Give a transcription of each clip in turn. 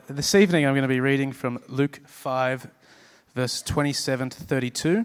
This evening I'm going to be reading from Luke 5, verse 27 to 32.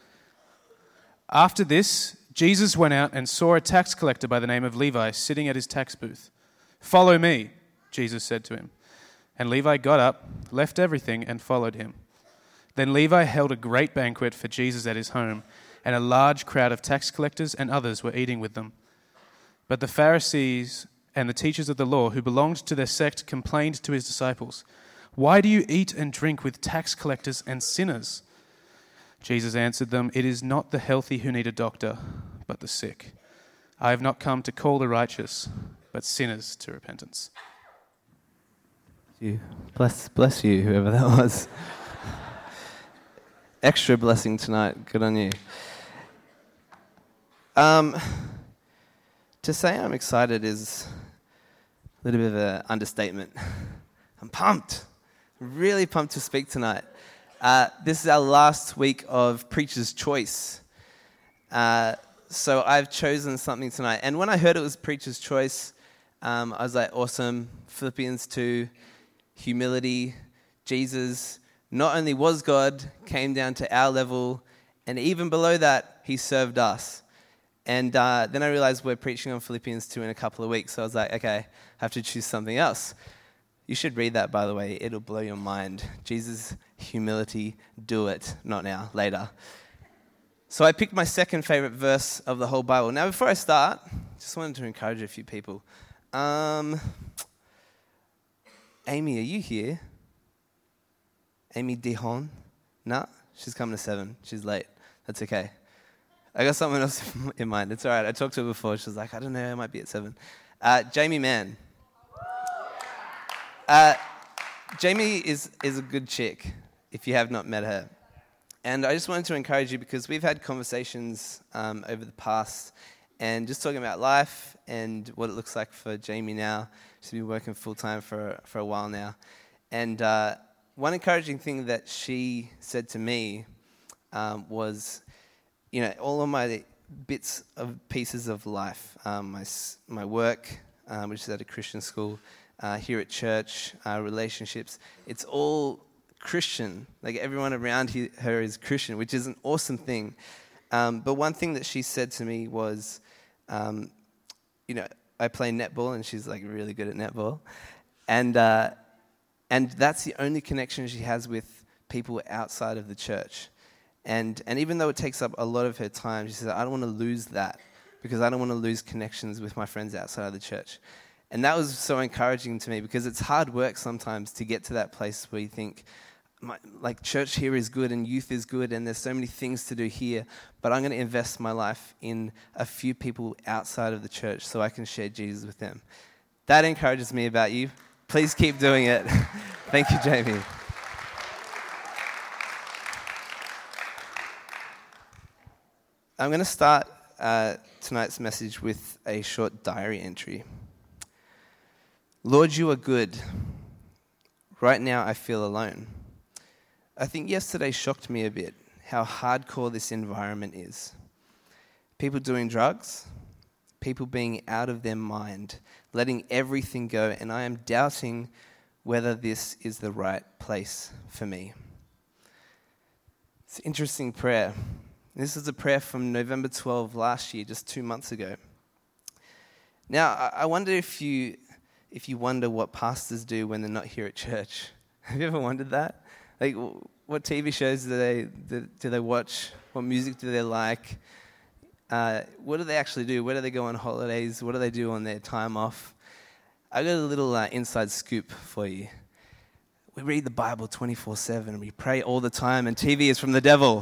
After this, Jesus went out and saw a tax collector by the name of Levi sitting at his tax booth. "Follow me," Jesus said to him. And Levi got up, left everything, and followed him. Then Levi held a great banquet for Jesus at his home, and a large crowd of tax collectors and others were eating with them. But the Pharisees and the teachers of the law who belonged to their sect complained to his disciples, "Why do you eat and drink with tax collectors and sinners?" Jesus answered them, "It is not the healthy who need a doctor, but the sick. I have not come to call the righteous, but sinners to repentance." You. Bless you, whoever that was. Extra blessing tonight. Good on you. To say I'm excited is a little bit of an understatement. I'm pumped. Really pumped to speak tonight. This is our last week of Preacher's Choice. So I've chosen something tonight. And when I heard it was Preacher's Choice, I was like, awesome. Philippians 2, humility. Jesus not only was God, came down to our level, and even below that, he served us. And then I realized we're preaching on Philippians 2 in a couple of weeks, so I was like, okay, I have to choose something else. You should read that, by the way. It'll blow your mind. Jesus' humility, do it. Not now, later. So I picked my second favorite verse of the whole Bible. Now, before I start, just wanted to encourage a few people. Amy, are you here? Amy Dihon? No, she's coming to 7. She's late. That's okay. I got someone else in mind. It's all right. I talked to her before. She was like, I don't know, I might be at 7. Jamie Mann. Jamie is a good chick, if you have not met her. And I just wanted to encourage you because we've had conversations over the past and just talking about life and what it looks like for Jamie now. She's been working full-time for a while now. And one encouraging thing that she said to me was, you know, all of my bits of pieces of life, my work, which is at a Christian school, here at church, relationships, it's all Christian. Like everyone around her is Christian, which is an awesome thing. But one thing that she said to me was, you know, I play netball, and she's like really good at netball, and that's the only connection she has with people outside of the church. And even though it takes up a lot of her time, she said, I don't want to lose that because I don't want to lose connections with my friends outside of the church. And that was so encouraging to me because it's hard work sometimes to get to that place where you think, like church here is good and youth is good and there's so many things to do here, but I'm going to invest my life in a few people outside of the church so I can share Jesus with them. That encourages me about you. Please keep doing it. Thank you, Jamie. I'm going to start tonight's message with a short diary entry. Lord, you are good. Right now I feel alone. I think yesterday shocked me a bit how hardcore this environment is. People doing drugs, people being out of their mind, letting everything go, and I am doubting whether this is the right place for me. It's an interesting prayer. This is a prayer from November 12 last year, just 2 months ago. Now, I wonder if you wonder what pastors do when they're not here at church. Have you ever wondered that? Like, what TV shows do they watch? What music do they like? What do they actually do? Where do they go on holidays? What do they do on their time off? I got a little inside scoop for you. We read the Bible 24/7. We pray all the time, and TV is from the devil.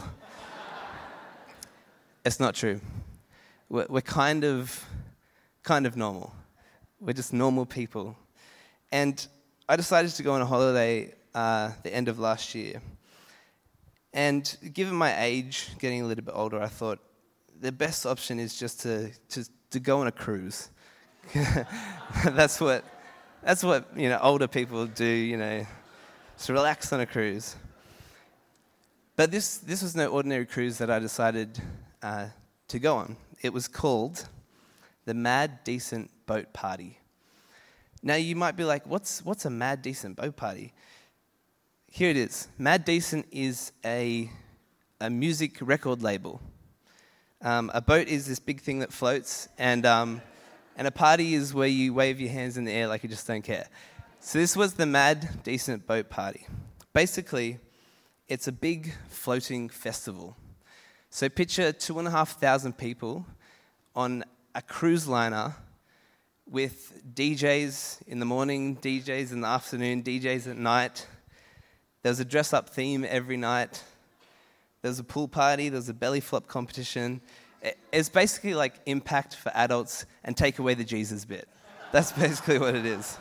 It's not true. We're kind of normal. We're just normal people. And I decided to go on a holiday the end of last year. And given my age, getting a little bit older, I thought the best option is just to go on a cruise. That's what older people do, to relax on a cruise. But this was no ordinary cruise that I decided to go on. It was called the Mad Decent Boat Party. Now you might be like, what's a Mad Decent boat party? Here it is. Mad Decent is a music record label. A boat is this big thing that floats, and a party is where you wave your hands in the air like you just don't care. So this was the Mad Decent boat party. Basically, it's a big floating festival. So picture 2,500 people on a cruise liner with DJs in the morning, DJs in the afternoon, DJs at night. There was a dress-up theme every night. There was a pool party. There was a belly flop competition. It's basically like Impact for adults and take away the Jesus bit. That's basically what it is.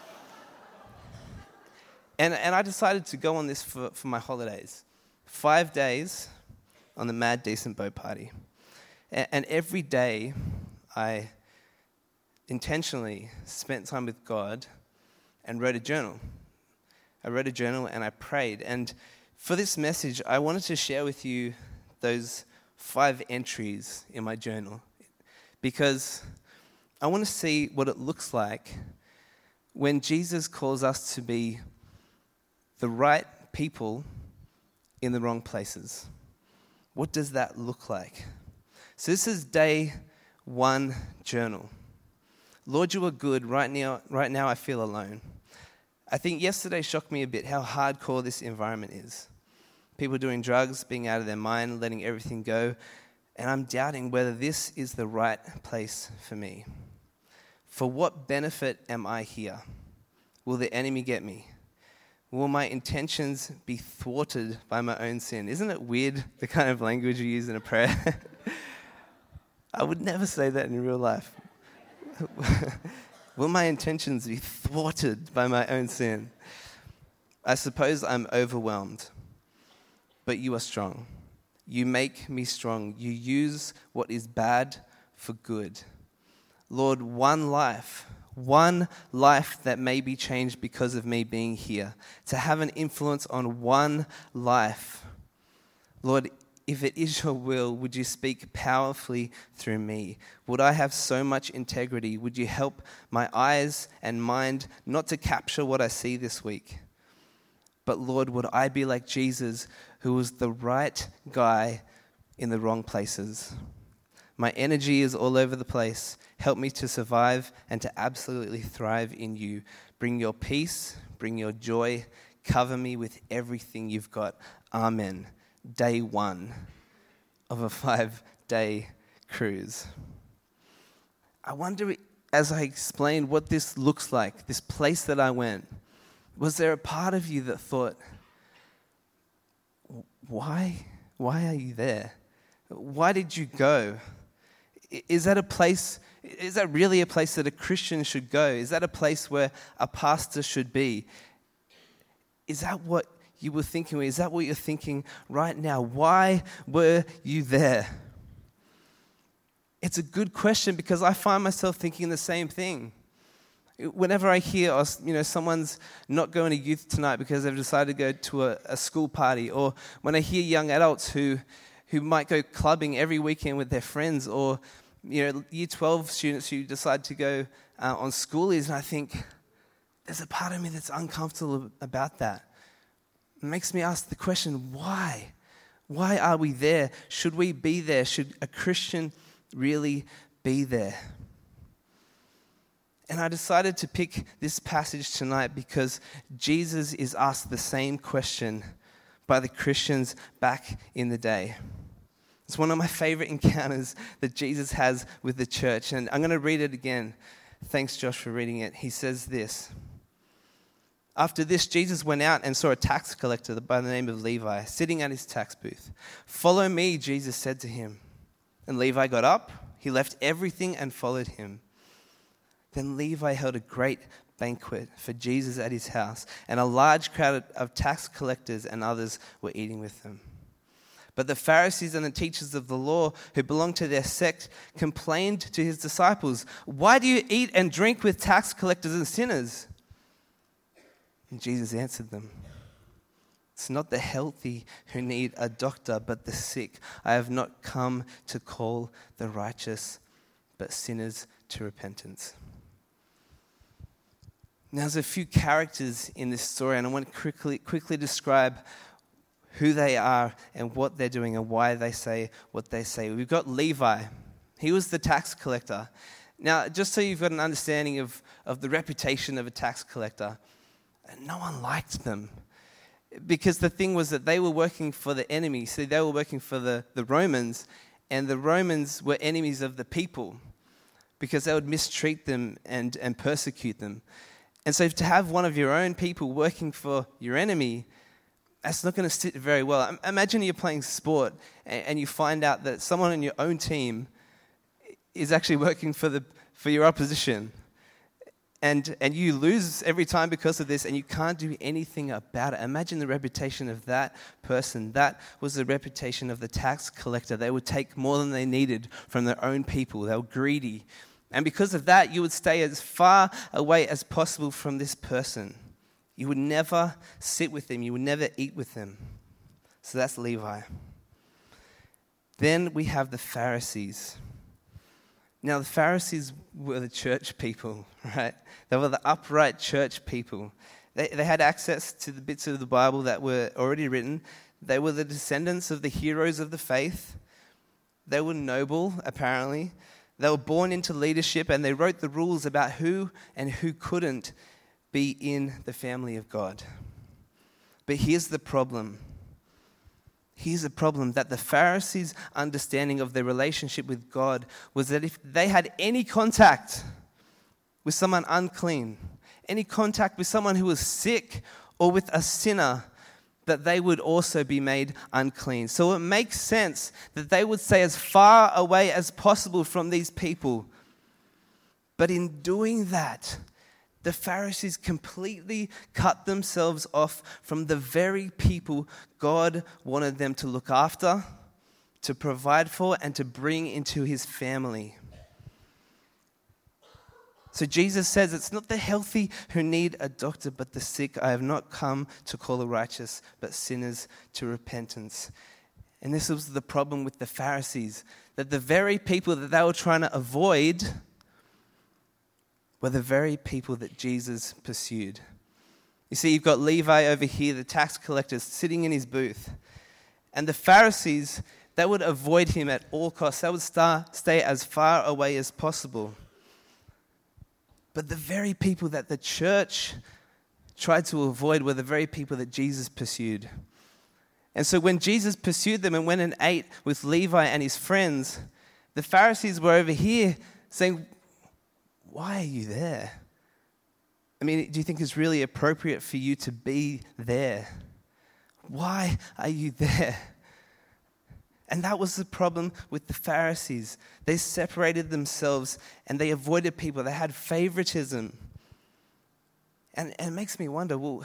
And I decided to go on this for my holidays. 5 days on the Mad Decent boat party. And every day I intentionally spent time with God and wrote a journal. I wrote a journal and I prayed. And for this message, I wanted to share with you those 5 entries in my journal because I want to see what it looks like when Jesus calls us to be the right people in the wrong places. What does that look like? So this is day 1 journal. Lord, you are good. Right now I feel alone. I think yesterday shocked me a bit how hardcore this environment is. People doing drugs, being out of their mind, letting everything go. And I'm doubting whether this is the right place for me. For what benefit am I here? Will the enemy get me? Will my intentions be thwarted by my own sin? Isn't it weird, the kind of language you use in a prayer? I would never say that in real life. Will my intentions be thwarted by my own sin? I suppose I'm overwhelmed, but you are strong. You make me strong. You use what is bad for good. Lord, one life that may be changed because of me being here, to have an influence on one life. Lord, if it is your will, would you speak powerfully through me? Would I have so much integrity? Would you help my eyes and mind not to capture what I see this week? But Lord, would I be like Jesus, who was the right guy in the wrong places? My energy is all over the place. Help me to survive and to absolutely thrive in you. Bring your peace, bring your joy, cover me with everything you've got. Amen. Day 1 of a 5-day cruise. I wonder, as I explained what this looks like, this place that I went, was there a part of you that thought, why are you there? Why did you go? Is that really a place that a Christian should go? Is that a place where a pastor should be? Is that what you were thinking? Is that what you're thinking right now? Why were you there? It's a good question because I find myself thinking the same thing. Whenever I hear, someone's not going to youth tonight because they've decided to go to a school party, or when I hear young adults who might go clubbing every weekend with their friends, or year 12 students who decide to go on schoolies, and I think there's a part of me that's uncomfortable about that. It makes me ask the question, why? Why are we there? Should we be there? Should a Christian really be there? And I decided to pick this passage tonight because Jesus is asked the same question by the Christians back in the day. It's one of my favorite encounters that Jesus has with the church. And I'm going to read it again. Thanks, Josh, for reading it. He says this. After this, Jesus went out and saw a tax collector by the name of Levi sitting at his tax booth. "Follow me," Jesus said to him. And Levi got up. He left everything and followed him. Then Levi held a great banquet for Jesus at his house, and a large crowd of tax collectors and others were eating with them. But the Pharisees and the teachers of the law who belonged to their sect complained to his disciples, "Why do you eat and drink with tax collectors and sinners?" And Jesus answered them, "It's not the healthy who need a doctor, but the sick. I have not come to call the righteous, but sinners to repentance." Now, there's a few characters in this story, and I want to quickly describe who they are and what they're doing and why they say what they say. We've got Levi. He was the tax collector. Now, just so you've got an understanding of the reputation of a tax collector, no one liked them. Because the thing was that they were working for the enemy. See, they were working for the Romans, and the Romans were enemies of the people because they would mistreat them and persecute them. And so to have one of your own people working for your enemy, that's not going to sit very well. Imagine you're playing sport and you find out that someone on your own team is actually working for your opposition. And you lose every time because of this, and you can't do anything about it. Imagine the reputation of that person. That was the reputation of the tax collector. They would take more than they needed from their own people. They were greedy. And because of that, you would stay as far away as possible from this person. You would never sit with them. You would never eat with them. So that's Levi. Then we have the Pharisees. Now, the Pharisees were the church people, right? They were the upright church people. They had access to the bits of the Bible that were already written. They were the descendants of the heroes of the faith. They were noble, apparently. They were born into leadership, and they wrote the rules about who and who couldn't be in the family of God. But here's the problem. Here's the problem, that the Pharisees' understanding of their relationship with God was that if they had any contact with someone unclean, any contact with someone who was sick or with a sinner, that they would also be made unclean. So it makes sense that they would stay as far away as possible from these people. But in doing that, the Pharisees completely cut themselves off from the very people God wanted them to look after, to provide for, and to bring into his family. So Jesus says, it's not the healthy who need a doctor, but the sick. I have not come to call the righteous, but sinners to repentance. And this was the problem with the Pharisees, that the very people that they were trying to avoid were the very people that Jesus pursued. You see, you've got Levi over here, the tax collector, sitting in his booth. And the Pharisees, they would avoid him at all costs. They would stay as far away as possible. But the very people that the church tried to avoid were the very people that Jesus pursued. And so when Jesus pursued them and went and ate with Levi and his friends, the Pharisees were over here saying, why are you there? I mean, do you think it's really appropriate for you to be there? Why are you there? And that was the problem with the Pharisees. They separated themselves and they avoided people. They had favoritism. And it makes me wonder, well,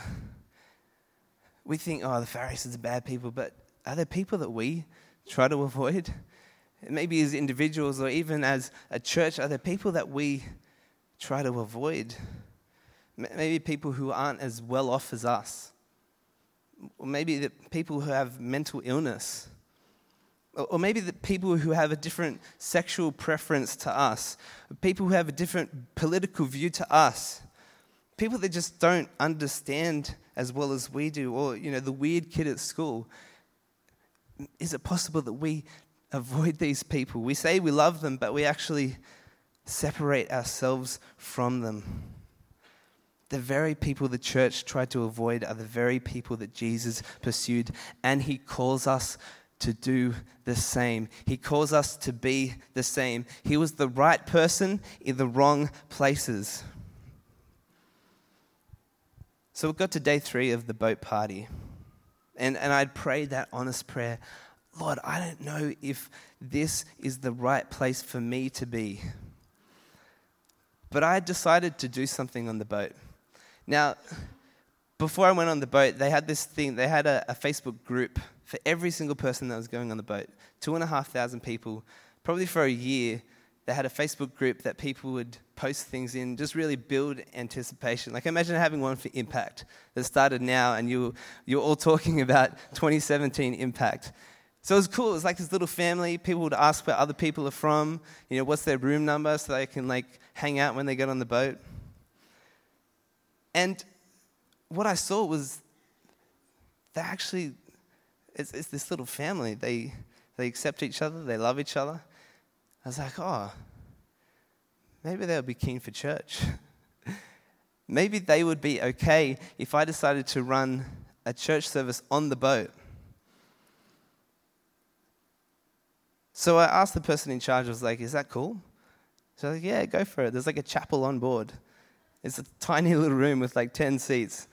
we think, the Pharisees are bad people, but are there people that we try to avoid? Maybe as individuals or even as a church, are there people that we try to avoid? Maybe people who aren't as well off as us. Or maybe the people who have mental illness. Or maybe the people who have a different sexual preference to us. People who have a different political view to us. People that just don't understand as well as we do. Or, the weird kid at school. Is it possible that we avoid these people? We say we love them, but we actually separate ourselves from them. The very people the church tried to avoid are the very people that Jesus pursued. And he calls us to do the same. He calls us to be the same. He was the right person in the wrong places. So we got to day 3 of the boat party. And I'd prayed that honest prayer. Lord, I don't know if this is the right place for me to be. But I decided to do something on the boat. Now, before I went on the boat, they had this thing. They had a Facebook group for every single person that was going on the boat. 2,500 people. Probably for a year, they had a Facebook group that people would post things in, just really build anticipation. Like imagine having one for Impact that started now and you're all talking about 2017 Impact. So it was cool. It was like this little family. People would ask where other people are from, what's their room number so they can hang out when they get on the boat. And what I saw was it's this little family. They accept each other. They love each other. I was like, oh, maybe they'll be keen for church. Maybe they would be okay if I decided to run a church service on the boat. So I asked the person in charge, I was like, is that cool? So I was like, yeah, go for it. There's like a chapel on board. It's a tiny little room with like 10 seats.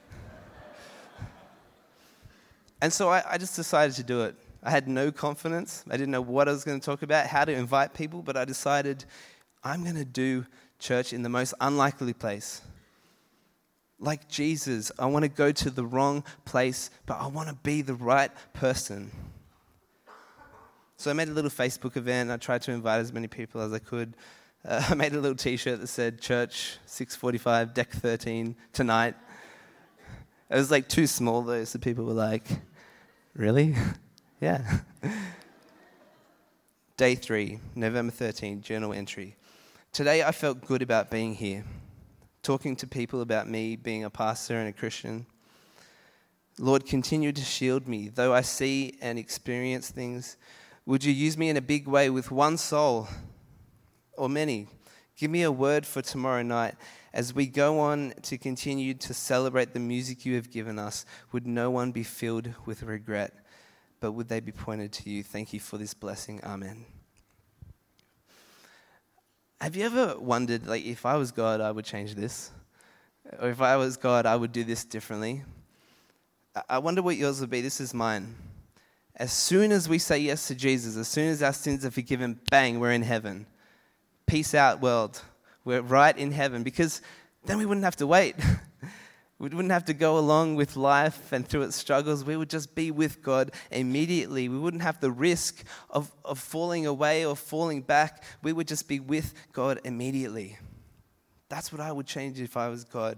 And so I just decided to do it. I had no confidence. I didn't know what I was going to talk about, how to invite people, but I decided I'm going to do church in the most unlikely place. Like Jesus, I want to go to the wrong place, but I want to be the right person. So I made a little Facebook event. I tried to invite as many people as I could. I made a little T-shirt that said, Church, 6:45, deck 13, tonight. It was like too small though, so people were like, really? Yeah. Day 3, November 13, journal entry. Today I felt good about being here, talking to people about me being a pastor and a Christian. Lord, continue to shield me. Though I see and experience things, would you use me in a big way with one soul or many? Give me a word for tomorrow night. As we go on to continue to celebrate the music you have given us, would no one be filled with regret, but would they be pointed to you? Thank you for this blessing. Amen. Have you ever wondered, like, if I was God, I would change this? Or if I was God, I would do this differently? I wonder what yours would be. This is mine. As soon as we say yes to Jesus, as soon as our sins are forgiven, bang, we're in heaven. Peace out, world. We're right in heaven, because then we wouldn't have to wait. We wouldn't have to go along with life and through its struggles. We would just be with God immediately. We wouldn't have the risk of falling away or falling back. We would just be with God immediately. That's what I would change if I was God.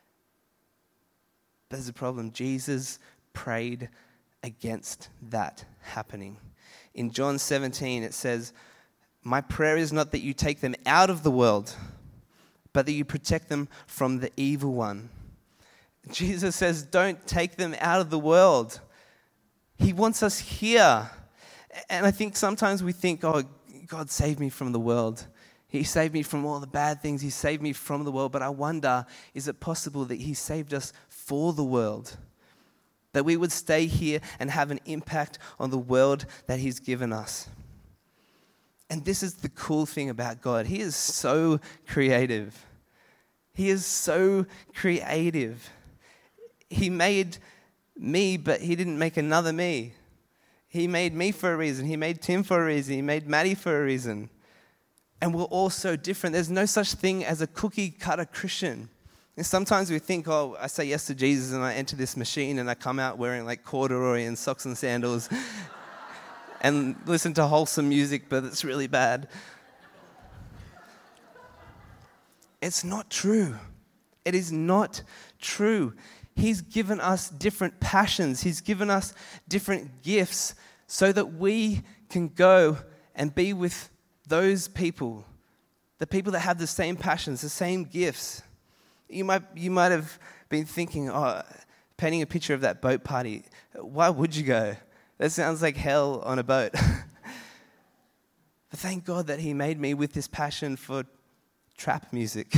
But there's a problem. Jesus prayed against that happening. In John 17, it says, my prayer is not that you take them out of the world, but that you protect them from the evil one. Jesus says, don't take them out of the world. He wants us here. And I think sometimes we think, oh, God saved me from the world. He saved me from all the bad things. He saved me from the world. But I wonder, is it possible that he saved us for the world? That we would stay here and have an impact on the world that he's given us. And this is the cool thing about God. He is so creative. He is so creative. He made me, but he didn't make another me. He made me for a reason. He made Tim for a reason. He made Maddie for a reason. And we're all so different. There's no such thing as a cookie-cutter Christian. And sometimes we think, oh, I say yes to Jesus and I enter this machine and I come out wearing like corduroy and socks and sandals and listen to wholesome music, but it's really bad. It's not true. It is not true. He's given us different passions. He's given us different gifts so that we can go and be with those people, the people that have the same passions, the same gifts. You might have been thinking, oh, painting a picture of that boat party. Why would you go? That sounds like hell on a boat. But thank God that he made me with this passion for trap music.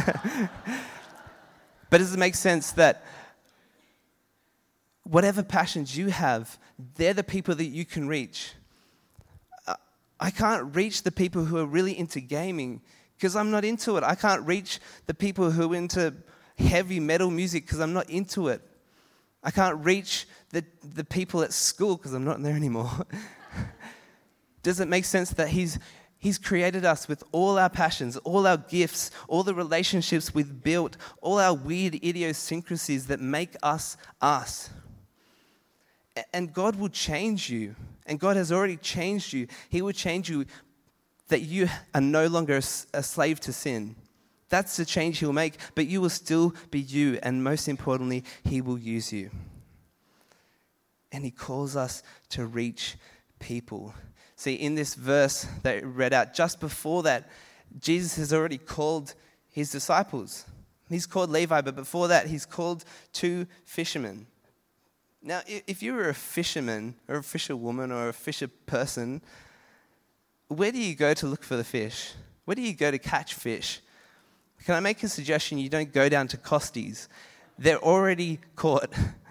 But does it make sense that whatever passions you have, they're the people that you can reach? I can't reach the people who are really into gaming because I'm not into it. I can't reach the people who are into heavy metal music because I'm not into it. I can't reach the people at school because I'm not there anymore. Does it make sense that He's created us with all our passions, all our gifts, all the relationships we've built, all our weird idiosyncrasies that make us us? And God will change you. And God has already changed you. He will change you that you are no longer a slave to sin. That's the change he'll make, but you will still be you. And most importantly, he will use you. And he calls us to reach people. See, in this verse that I read out, just before that, Jesus has already called his disciples. He's called Levi, but before that, he's called two fishermen. Now, if you were a fisherman or a fisherwoman or a fisher person, where do you go to look for the fish? Where do you go to catch fish? Can I make a suggestion? You don't go down to Costy's. They're already caught.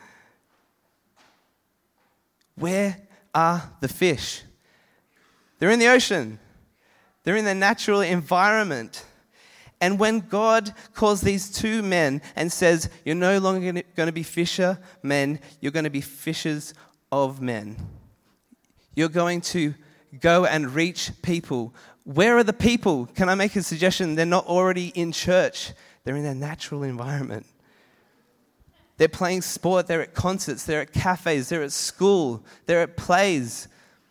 Where are the fish? They're in the ocean. They're in the natural environment. And when God calls these two men and says, you're no longer going to be fishermen, you're going to be fishers of men. You're going to go and reach people. Where are the people? Can I make a suggestion? They're not already in church. They're in their natural environment. They're playing sport, they're at concerts, they're at cafes, they're at school, they're at plays.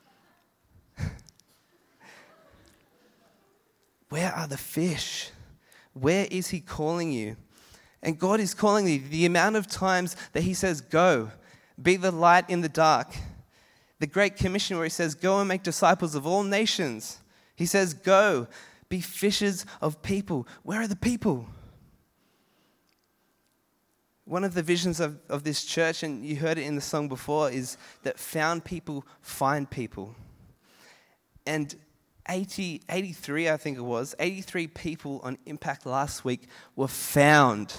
Where are the fish? Where is he calling you? And God is calling you. The amount of times that he says, go, be the light in the dark. The Great Commission where he says, go and make disciples of all nations. He says, go, be fishers of people. Where are the people? One of the visions of this church, and you heard it in the song before, is that found people find people. And 83, I think it was, 83 people on Impact last week were found.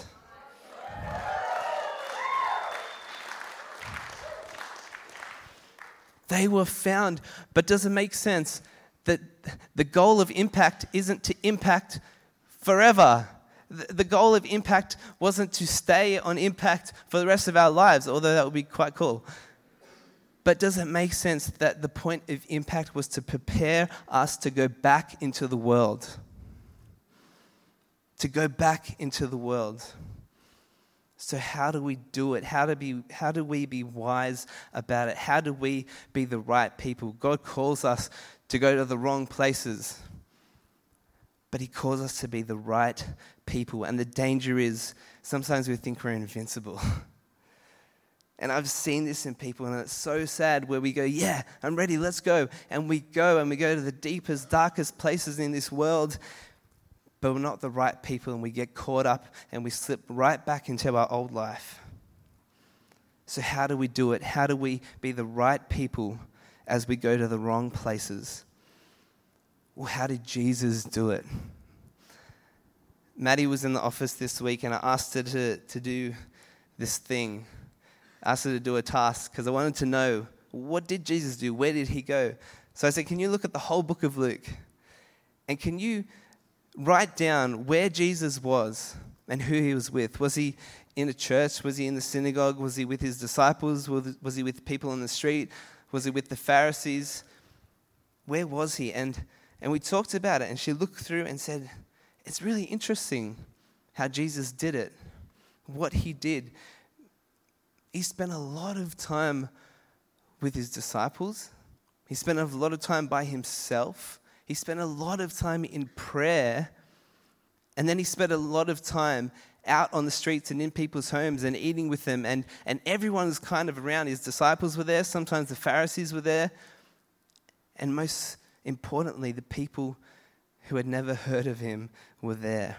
They were found. But does it make sense that the goal of Impact isn't to impact forever? The goal of Impact wasn't to stay on Impact for the rest of our lives, although that would be quite cool. But does it make sense that the point of Impact was to prepare us to go back into the world? To go back into the world. So how do we do it? How do we be wise about it? How do we be the right people? God calls us to go to the wrong places, but he calls us to be the right people. And the danger is sometimes we think we're invincible. And I've seen this in people, and it's so sad where we go, yeah, I'm ready, let's go. And we go to the deepest, darkest places in this world, but we're not the right people, and we get caught up and we slip right back into our old life. So how do we do it? How do we be the right people as we go to the wrong places? Well, how did Jesus do it? Maddie was in the office this week, and I asked her to do this thing. I asked her to do a task because I wanted to know, what did Jesus do? Where did he go? So I said, can you look at the whole book of Luke? And can you write down where Jesus was and who he was with? Was he in a church? Was he in the synagogue? Was he with his disciples? Was he with people on the street? Was he with the Pharisees? Where was he? And we talked about it, and she looked through and said, it's really interesting how Jesus did it, what he did. He spent a lot of time with his disciples. He spent a lot of time by himself. He spent a lot of time in prayer. And then he spent a lot of time out on the streets and in people's homes and eating with them. And everyone was kind of around. His disciples were there. Sometimes the Pharisees were there. And most importantly, the people who had never heard of him were there.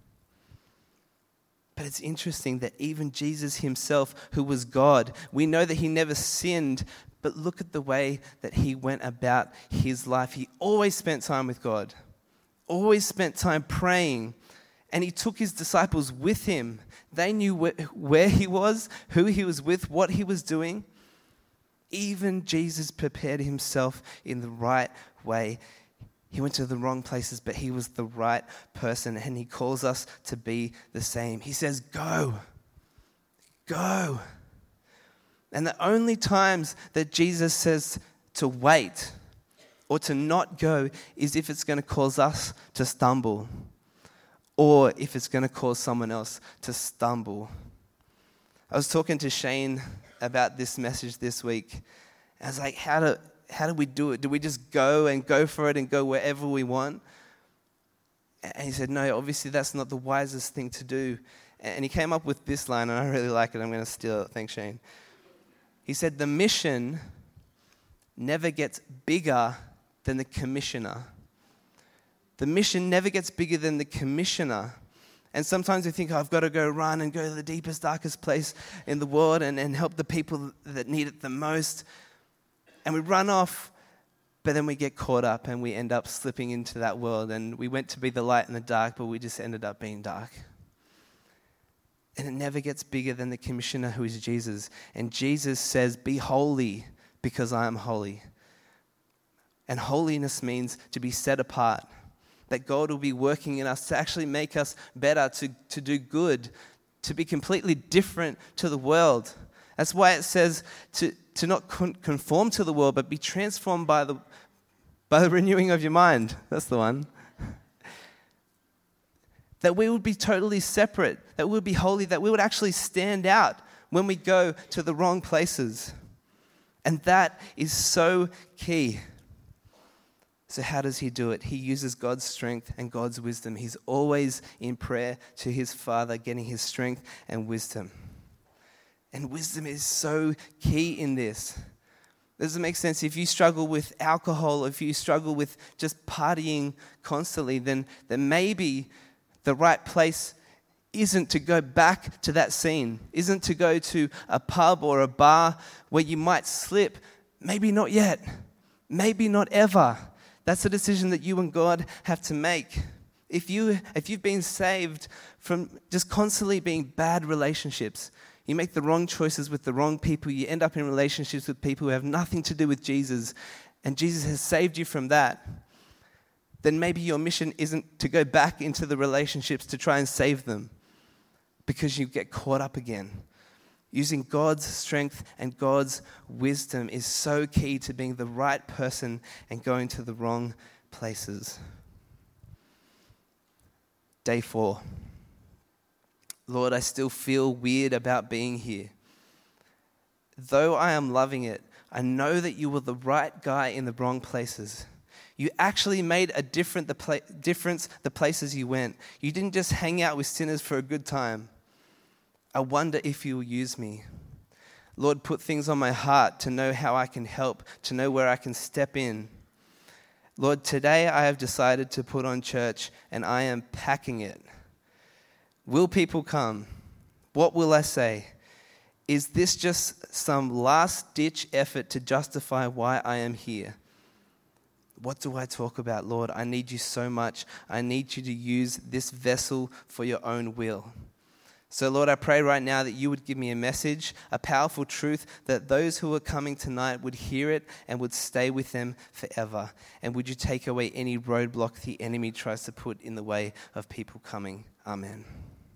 But it's interesting that even Jesus himself, who was God, we know that he never sinned, but look at the way that he went about his life. He always spent time with God, always spent time praying, and he took his disciples with him. They knew where he was, who he was with, what he was doing. Even Jesus prepared himself in the right way. He went to the wrong places, but he was the right person, and he calls us to be the same. He says, go. Go. And the only times that Jesus says to wait or to not go is if it's going to cause us to stumble or if it's going to cause someone else to stumble. I was talking to Shane about this message this week. I was like, how do we do it? Do we just go for it and go wherever we want? And he said, no, obviously that's not the wisest thing to do. And he came up with this line, and I really like it. I'm going to steal it. Thanks, Shane. He said, the mission never gets bigger than the commissioner. The mission never gets bigger than the commissioner. And sometimes we think, I've got to go run and go to the deepest, darkest place in the world and help the people that need it the most. And we run off, but then we get caught up and we end up slipping into that world. And we went to be the light in the dark, but we just ended up being dark. And it never gets bigger than the commissioner, who is Jesus. And Jesus says, be holy because I am holy. And holiness means to be set apart. That God will be working in us to actually make us better, to do good, to be completely different to the world. That's why it says to not conform to the world, but be transformed by the renewing of your mind. That's the one. That we would be totally separate, that we would be holy, that we would actually stand out when we go to the wrong places. And that is so key. So how does he do it? He uses God's strength and God's wisdom. He's always in prayer to his Father, getting his strength and wisdom. And wisdom is so key in this. Does it make sense? If you struggle with alcohol, if you struggle with just partying constantly, then maybe the right place isn't to go back to that scene, isn't to go to a pub or a bar where you might slip. Maybe not yet. Maybe not ever. That's a decision that you and God have to make. If you've been saved from just constantly being bad relationships, you make the wrong choices with the wrong people, you end up in relationships with people who have nothing to do with Jesus, and Jesus has saved you from that, then maybe your mission isn't to go back into the relationships to try and save them, because you get caught up again. Using God's strength and God's wisdom is so key to being the right person and going to the wrong places. Day 4. Lord, I still feel weird about being here. Though I am loving it, I know that you were the right guy in the wrong places. You actually made a difference the places you went. You didn't just hang out with sinners for a good time. I wonder if you will use me. Lord, put things on my heart to know how I can help, to know where I can step in. Lord, today I have decided to put on church and I am packing it. Will people come? What will I say? Is this just some last-ditch effort to justify why I am here? What do I talk about, Lord? I need you so much. I need you to use this vessel for your own will. So, Lord, I pray right now that you would give me a message, a powerful truth, that those who are coming tonight would hear it and would stay with them forever. And would you take away any roadblock the enemy tries to put in the way of people coming? Amen.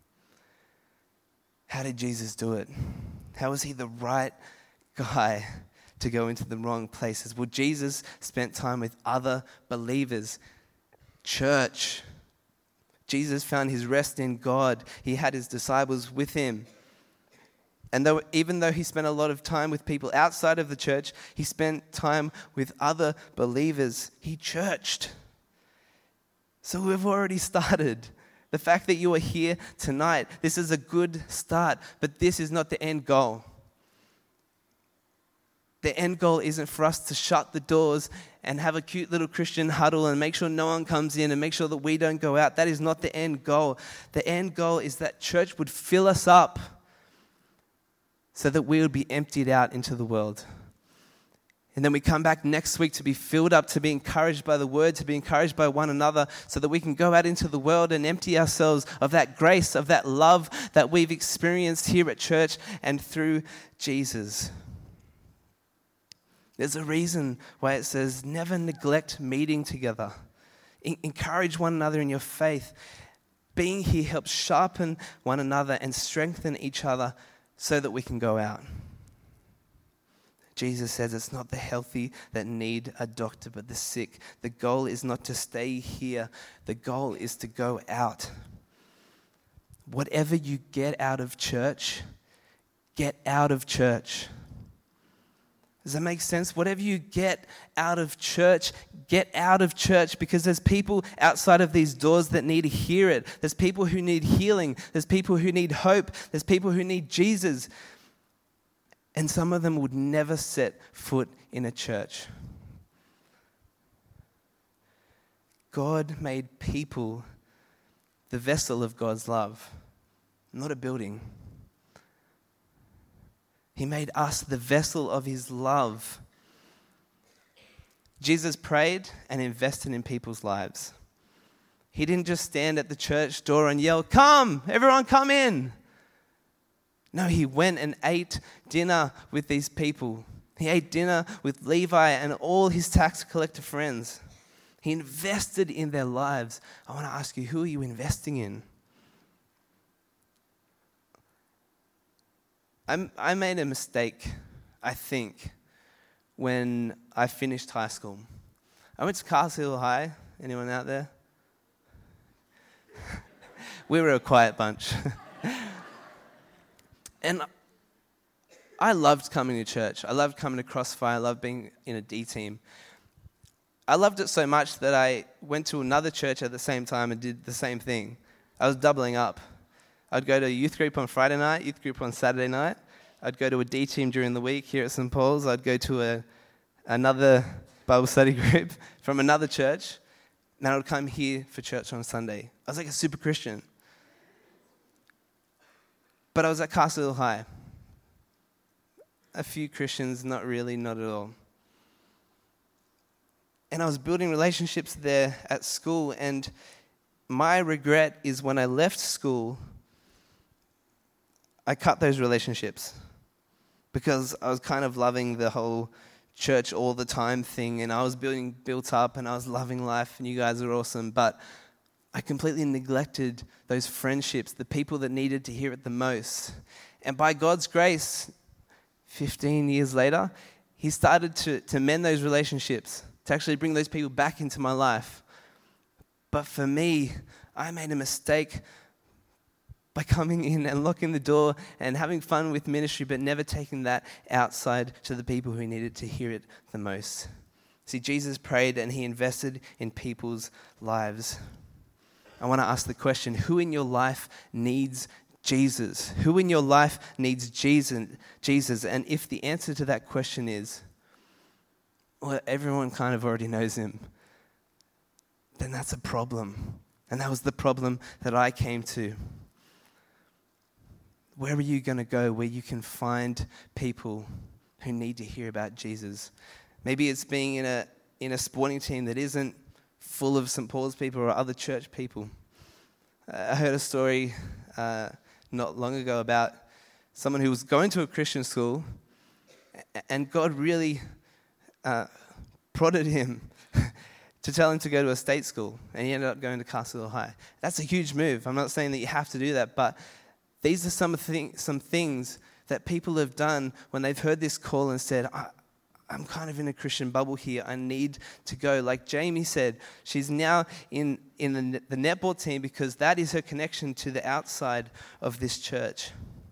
How did Jesus do it? How was he the right guy to go into the wrong places? Well, Jesus spent time with other believers, church. Jesus found his rest in God. He had his disciples with him. And even though he spent a lot of time with people outside of the church, he spent time with other believers. He churched. So we've already started. The fact that you are here tonight, this is a good start, but this is not the end goal. The end goal isn't for us to shut the doors and have a cute little Christian huddle and make sure no one comes in and make sure that we don't go out. That is not the end goal. The end goal is that church would fill us up so that we would be emptied out into the world. And then we come back next week to be filled up, to be encouraged by the word, to be encouraged by one another, so that we can go out into the world and empty ourselves of that grace, of that love that we've experienced here at church and through Jesus. There's a reason why it says never neglect meeting together. Encourage one another in your faith. Being here helps sharpen one another and strengthen each other so that we can go out. Jesus says it's not the healthy that need a doctor, but the sick. The goal is not to stay here. The goal is to go out. Whatever you get out of church, get out of church. Does that make sense? Whatever you get out of church, because there's people outside of these doors that need to hear it. There's people who need healing. There's people who need hope. There's people who need Jesus. And some of them would never set foot in a church. God made people the vessel of God's love, not a building. He made us the vessel of his love. Jesus prayed and invested in people's lives. He didn't just stand at the church door and yell, "Come, everyone come in." No, he went and ate dinner with these people. He ate dinner with Levi and all his tax collector friends. He invested in their lives. I want to ask you, who are you investing in? I made a mistake, I think, when I finished high school. I went to Castle Hill High. Anyone out there? We were a quiet bunch. And I loved coming to church. I loved coming to Crossfire. I loved being in a D team. I loved it so much that I went to another church at the same time and did the same thing. I was doubling up. I'd go to a youth group on Friday night, youth group on Saturday night. I'd go to a D team during the week here at St. Paul's. I'd go to another Bible study group from another church. And I would come here for church on Sunday. I was like a super Christian. But I was at Castle Hill High. A few Christians, not really, not at all. And I was building relationships there at school, and my regret is when I left school, I cut those relationships because I was kind of loving the whole church all the time thing, and I was built up, and I was loving life, and you guys are awesome, but I completely neglected those friendships, the people that needed to hear it the most. And by God's grace, 15 years later, he started to mend those relationships, to actually bring those people back into my life. But for me, I made a mistake by coming in and locking the door and having fun with ministry, but never taking that outside to the people who needed to hear it the most. See, Jesus prayed and he invested in people's lives. I want to ask the question, who in your life needs Jesus? Who in your life needs Jesus? And if the answer to that question is, well, everyone kind of already knows him, then that's a problem. And that was the problem that I came to. Where are you going to go where you can find people who need to hear about Jesus? Maybe it's being in a sporting team that isn't full of St. Paul's people or other church people. I heard a story not long ago about someone who was going to a Christian school, and God really prodded him to tell him to go to a state school, and he ended up going to Castle Hill High. That's a huge move. I'm not saying that you have to do that, but these are some things that people have done when they've heard this call and said, I'm kind of in a Christian bubble here. I need to go. Like Jamie said, she's now in the netball team because that is her connection to the outside of this church.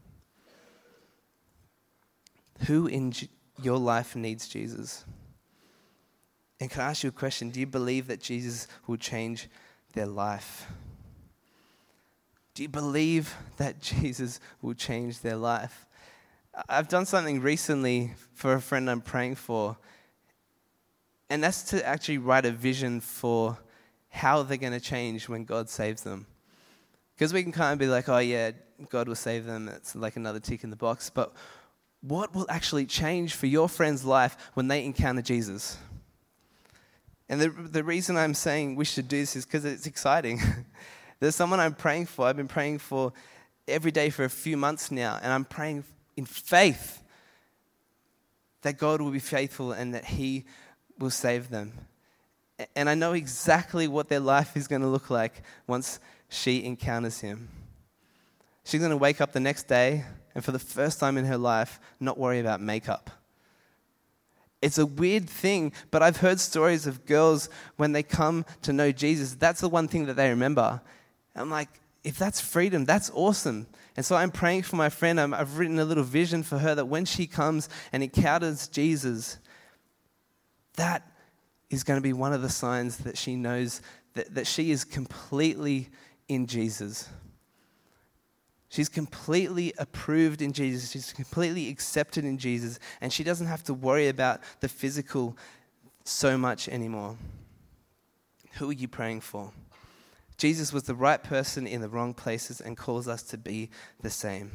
Who in your life needs Jesus? And can I ask you a question? Do you believe that Jesus will change their life? Do you believe that Jesus will change their life? I've done something recently for a friend I'm praying for, and that's to actually write a vision for how they're going to change when God saves them. Because we can kind of be like, oh yeah, God will save them, it's like another tick in the box, but what will actually change for your friend's life when they encounter Jesus? And the reason I'm saying we should do this is because it's exciting. There's someone I'm praying for. I've been praying for every day for a few months now, and I'm praying in faith that God will be faithful and that he will save them. And I know exactly what their life is going to look like once she encounters him. She's going to wake up the next day and for the first time in her life not worry about makeup. It's a weird thing, but I've heard stories of girls when they come to know Jesus, that's the one thing that they remember. I'm like, if that's freedom, that's awesome. And so I'm praying for my friend. I've written a little vision for her that when she comes and encounters Jesus, that is going to be one of the signs that she knows that she is completely in Jesus. She's completely approved in Jesus. She's completely accepted in Jesus. And she doesn't have to worry about the physical so much anymore. Who are you praying for? Jesus was the right person in the wrong places and calls us to be the same.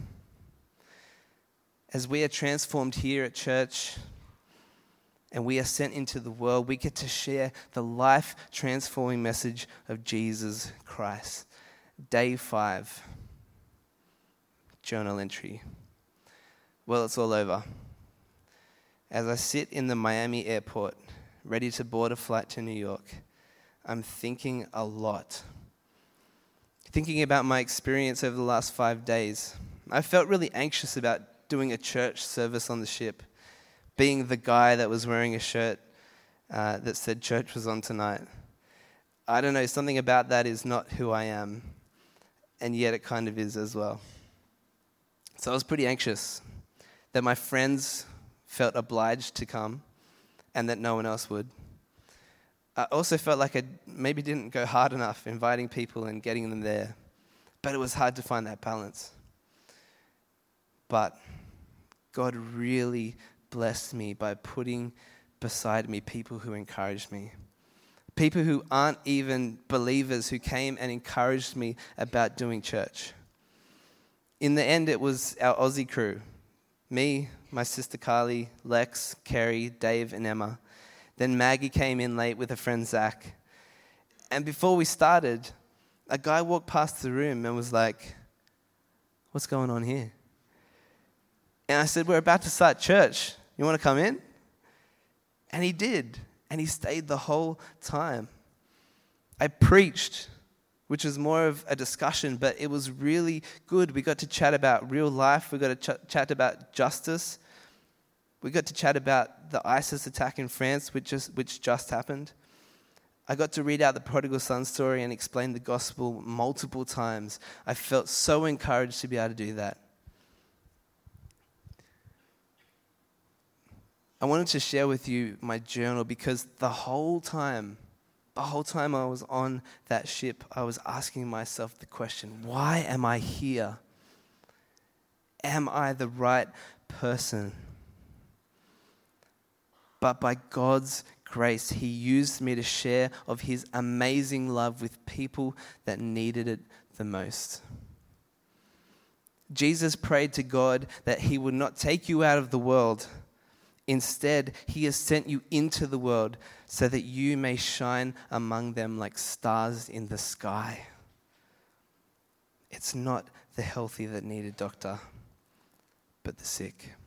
As we are transformed here at church and we are sent into the world, we get to share the life-transforming message of Jesus Christ. Day 5, journal entry. Well, it's all over. As I sit in the Miami airport, ready to board a flight to New York, I'm thinking a lot. Thinking about my experience over the last 5 days. I felt really anxious about doing a church service on the ship, being the guy that was wearing a shirt that said church was on tonight. I don't know, something about that is not who I am, and yet it kind of is as well. So I was pretty anxious that my friends felt obliged to come and that no one else would. I also felt like I maybe didn't go hard enough inviting people and getting them there, but it was hard to find that balance. But God really blessed me by putting beside me people who encouraged me. People who aren't even believers who came and encouraged me about doing church. In the end, it was our Aussie crew. Me, my sister Carly, Lex, Kerry, Dave, and Emma. Then Maggie came in late with her friend Zach. And before we started, a guy walked past the room and was like, "What's going on here?" And I said, "We're about to start church. You want to come in?" And he did. And he stayed the whole time. I preached, which was more of a discussion, but it was really good. We got to chat about real life. We got to chat about justice. We got to chat about the ISIS attack in France, which just happened. I got to read out the prodigal son story and explain the gospel multiple times. I felt so encouraged to be able to do that. I wanted to share with you my journal because the whole time I was on that ship, I was asking myself the question, why am I here? Am I the right person? But by God's grace, He used me to share of His amazing love with people that needed it the most. Jesus prayed to God that He would not take you out of the world. Instead, He has sent you into the world so that you may shine among them like stars in the sky. It's not the healthy that need a doctor, but the sick.